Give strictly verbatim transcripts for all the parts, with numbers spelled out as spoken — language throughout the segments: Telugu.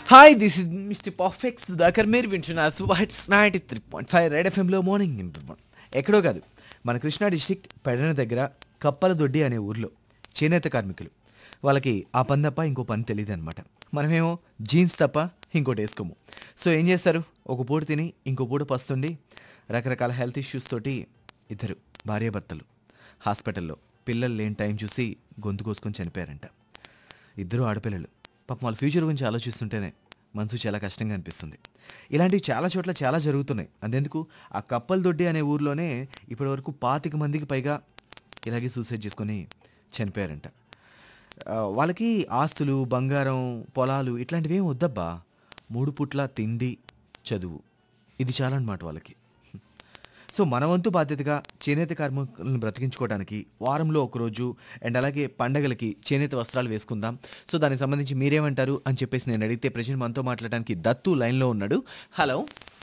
Hi this is mister perfect Sudhakar. మీరు వింటున్నారు super hits ninety three point five red ఎఫ్ఎంలో మార్నింగ్ ఇంప్రూవ్మెంట్. ఎక్కడో కాదు, మన కృష్ణా డిస్టిక్ పెడన దగ్గర కప్పలదొడ్డి అనే ఊర్లో చేనేత కార్మికులు. వాళ్ళకి ఆ పని తప్ప ఇంకో పని తెలియదు అనమాట. మనమేమో జీన్స్ తప్ప ఇంకోటి వేసుకోము. సో ఏం చేస్తారు, ఒక పూట తిని ఇంకో పూట పస్తుండి రకరకాల హెల్త్ ఇష్యూస్ తోటి ఇద్దరు భార్యాభర్తలు హాస్పిటల్లో పిల్లలు లేని టైం చూసి గొంతు కోసుకొని చనిపోయారంట. ఇద్దరు ఆడపిల్లలు. పాపం వాళ్ళ ఫ్యూచర్ గురించి ఆలోచిస్తుంటేనే మనసు చాలా కష్టంగా అనిపిస్తుంది. ఇలాంటివి చాలా చోట్ల చాలా జరుగుతున్నాయి. అంతెందుకు, ఆ కప్పలదొడ్డి అనే ఊర్లోనే ఇప్పటివరకు పాతిక మందికి పైగా ఇలాగే సూసైడ్ చేసుకొని చనిపోయారంట. ఆ, వాళ్ళకి ఆస్తులు, బంగారం, పొలాలు ఇట్లాంటివి ఏం వద్దబ్బా. మూడు పుట్ల తిండి, చదువు, ఇది చాలా అన్నమాట వాళ్ళకి. సో మన వంతు బాధ్యతగా చేనేత కార్మికులను బ్రతికించుకోవడానికి వారంలో ఒకరోజు అండ్ అలాగే పండగలకి చేనేత వస్త్రాలు వేసుకుందాం. సో దానికి సంబంధించి మీరేమంటారు అని చెప్పేసి నేను అడిగితే ప్రజెంట్ మనతో మాట్లాడడానికి దత్తు లైన్లో ఉన్నాడు. Hello.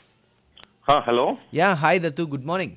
Hello. Ya hi Dattu, good morning.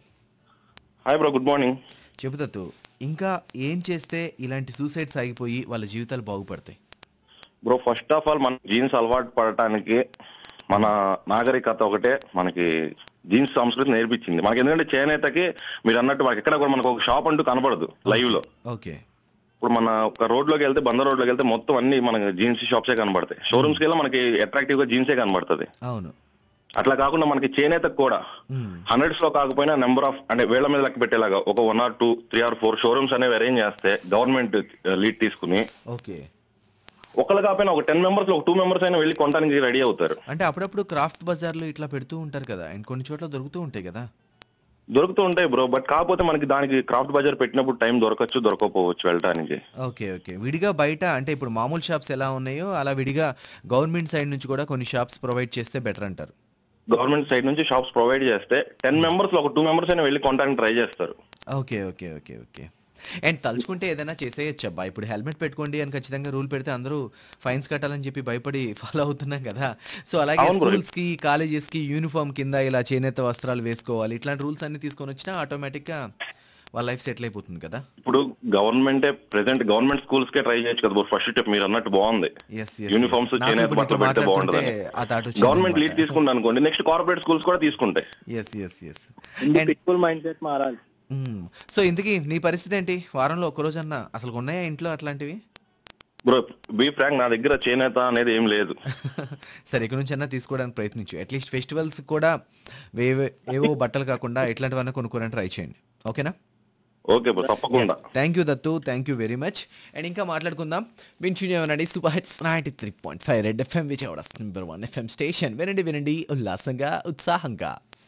Hi bro, good morning. చెప్పు దత్తు, ఇంకా ఏం చేస్తే ఇలాంటి సూసైడ్స్ ఆగిపోయి వాళ్ళ జీవితాలు బాగుపడతాయి? బ్రో, ఫస్ట్ ఆఫ్ ఆల్ మన జీన్స్ అలవాటు పడటానికి మన నాగరికత ఒకటే మనకి జీన్స్ సంస్కృతి నేర్పించింది మనకి. ఎందుకంటే చేనేతకి మీరు అన్నట్టు మనకి ఎక్కడ కూడా మనకు ఒక షాప్ అంటూ కనబడదు లైవ్ లో. ఓకే. ఇప్పుడు మన ఒక రోడ్ లోకి వెళ్తే, బందర్ రోడ్ లోకి వెళ్తే మొత్తం అన్ని మనకి జీన్స్ షాప్సే కనబడతాయి. షోరూమ్స్ కి మనకి అట్రాక్టివ్ గా జీన్సే కనబడుతుంది. అవును. అట్లా కాకుండా మనకి చేనేతకు కూడా హండ్రెడ్స్ లో కాకపోయినా నెంబర్ ఆఫ్ అంటే వేళ్ల మీద లెక్క పెట్టేలాగా ఒక one or two three or four showrooms అనేవి అరేంజ్ చేస్తే గవర్నమెంట్ లీడ్ తీసుకుని ఓకే ఒకళ్ళు కాకపోయినా ఒక టెన్ మెంబర్స్ ఒక టూ మెంబర్స్ అయినా వెళ్ళి కొనడానికి రెడీ అవుతారు. అంటే అప్పుడప్పుడు క్రాఫ్ట్ బజార్లు ఇట్లా పెడుతూ ఉంటారు కదా, అండ్ కొన్ని చోట్ల దొరుకుతూ ఉంటాయి కదా. దొరుకుతూ ఉంటాయి బ్రో, బట్ కాకపోతే మనకి దానికి క్రాఫ్ట్ బజార్ పెట్టినప్పుడు టైం దొరకచ్చు, దొరకపోవచ్చు వెళ్ళడానికి. ఓకే ఓకే విడిగా బయట అంటే ఇప్పుడు మామూలు షాప్స్ ఎలా ఉన్నాయో అలా విడిగా గవర్నమెంట్ సైడ్ నుంచి కూడా కొన్ని షాప్స్ ప్రొవైడ్ చేస్తే బెటర్ అంటారు. గవర్నమెంట్ సైడ్ నుంచి షాప్స్ ప్రొవైడ్ చేస్తే టెన్ మెంబర్స్ లో ఒక టూ మెంబర్స్ అయినా వెళ్ళి కొనడానికి ట్రై చేస్తారు. Okay okay okay okay and తలుచుకుంటే ఏదైనా చేసేయచ్చు అబ్బా. ఇప్పుడు హెల్మెట్ పెట్టుకోండి అని ఖచ్చితంగా రూల్ పెడితే అందరూ ఫైన్స్ కట్టాలని చెప్పి భయపడి ఫాలో అవుతున్నాం కదా. సో అలాగే అవును బ్రో. స్కూల్స్ కి, కాలేజెస్ కి యూనిఫామ్ కింద ఇలా చేనేత వస్త్రాలు వేసుకోవాలి, ఇట్లాంటి రూల్స్ అన్ని తీసుకొని వచ్చినా ఆటోమేటిక్ గా వాళ్ళ లైఫ్ సెటిల్ అయిపోతుంది కదా. ఇప్పుడు గవర్నమెంటే ప్రెసెంట్ గవర్నమెంట్ స్కూల్స్ కే ట్రై చేయొచ్చు కదా. ఫస్ట్ స్టెప్ మీరు అన్నట్టు బాగుంది. ఎస్ ఎస్ యూనిఫామ్స్ చేనేత బట్టలు పెడితే బాగుంటుంది. ఆ థాట్ వచ్చింది. గవర్నమెంట్ లీడ్ తీసుకుంది అనుకోండి, నెక్స్ట్ కార్పొరేట్ స్కూల్స్ కూడా తీసుకుంటాయి. Yes yes yes people mindset మారాలి. సో ఇంతకీ నీ పరిస్థితి ఏంటి? వారంలో ఒక్క రోజన్నా అసలు ఉన్నాయా ఇంట్లో అట్లాంటివి? బ్రో బీ ఫ్రాంక్, నా దగ్గర చేనేత అనేది ఏం లేదు. సరే, ఇక్కడ నుంచి అన్నా తీసుకోవడానికి ప్రయత్నించు. అట్లీస్ట్ ఫెస్టివల్స్ కూడా వేవే ఏవో బట్టలు కాకుండా ఇట్లాంటివన్నీ కొనుక్కోవడానికి ట్రై చేయండి. ఓకేనా? ఓకే బ్రో, తప్పకుండా. Thank you Dattu, thank you very much. And ఇంకా మాట్లాడుకుందాం. వింటున్నామనండి super hits ninety three point five red FM Vijayawada number one FM station. వినండి వినండి ఉల్లాసంగా, ఉత్సాహంగా.